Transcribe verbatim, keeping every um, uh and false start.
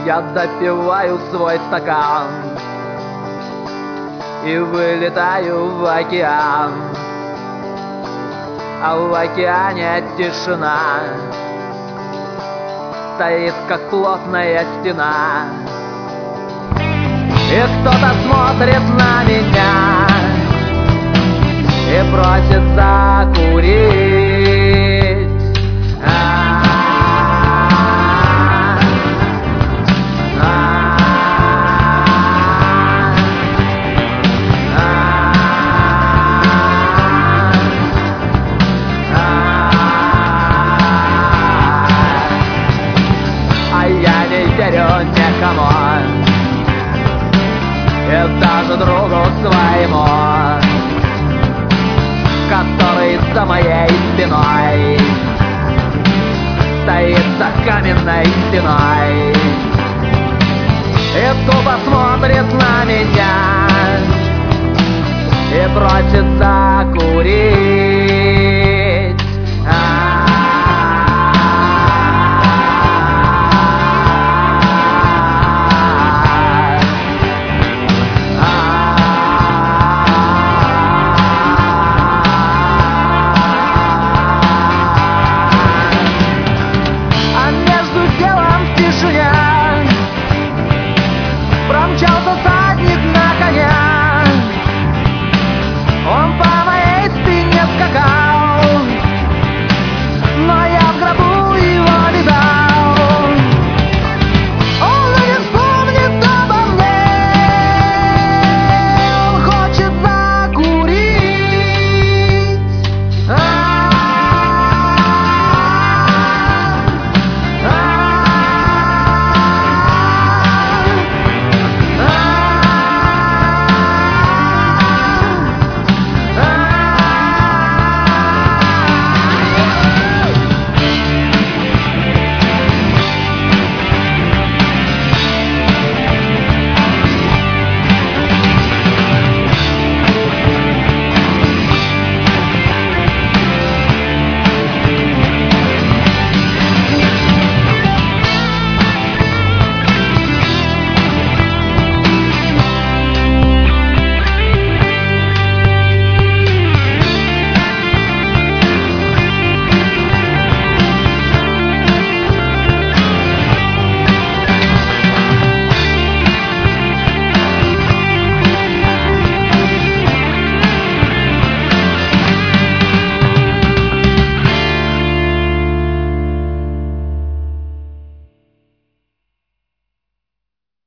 Я допиваю свой стакан и вылетаю в океан. А в океане тишина стоит, как плотная стена. И кто-то смотрит на меня и просит закурить. Никому, и даже другу своему, который за моей спиной стоит за каменной стеной и тупо смотрит на меня и просит закурить.